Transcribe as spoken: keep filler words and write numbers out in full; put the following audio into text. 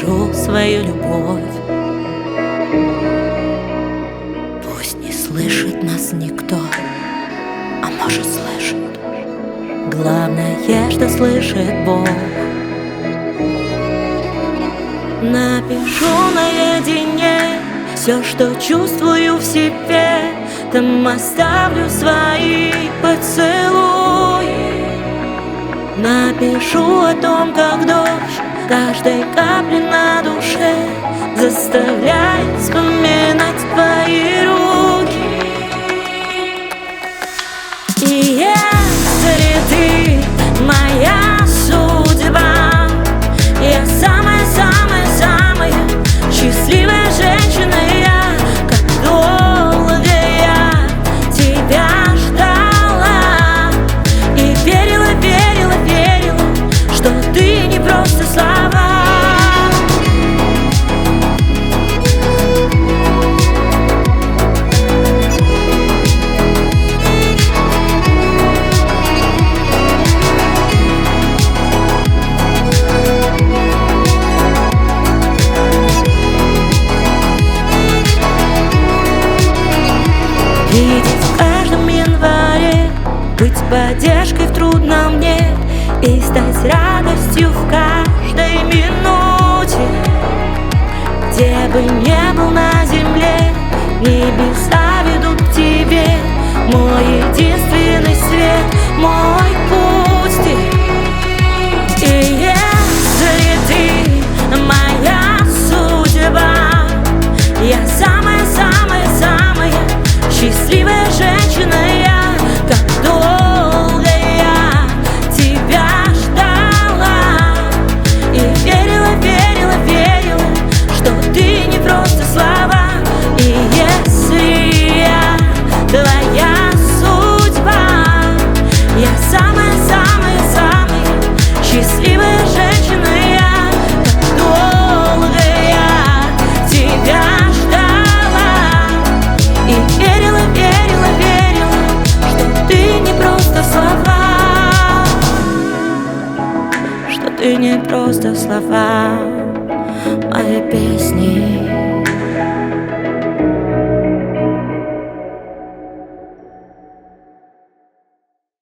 напишу свою любовь. Пусть не слышит нас никто, а может слышит. Главное, что слышит Бог. Напишу наедине все, что чувствую в себе, там оставлю свои поцелуи. Напишу о том, как дождь каждой капли на душе заставляет вспоминать твои руки. И если ты моя судьба, я самая-самая-самая счастливая женщина. Я, как долго я тебя ждала и верила, верила, верила, что ты не просто слова. Видеть в каждом январе, быть поддержкой в трудном дне и стать радостью в каждой минуте. Где бы ни был на земле, небеса ведут к тебе. Мой единственный свет, мой путь. И если ты моя судьба, я самая-самая-самая счастливая женщина. Я, как долго я тебя ждала и верила, верила, верила, что ты не просто слова. И если я твоя судьба, я самая-самая-самая счастливая женщина. Я, как долго я тебя ждала и верила, верила, верила, что ты не просто слова, что ты не просто слова моей песни.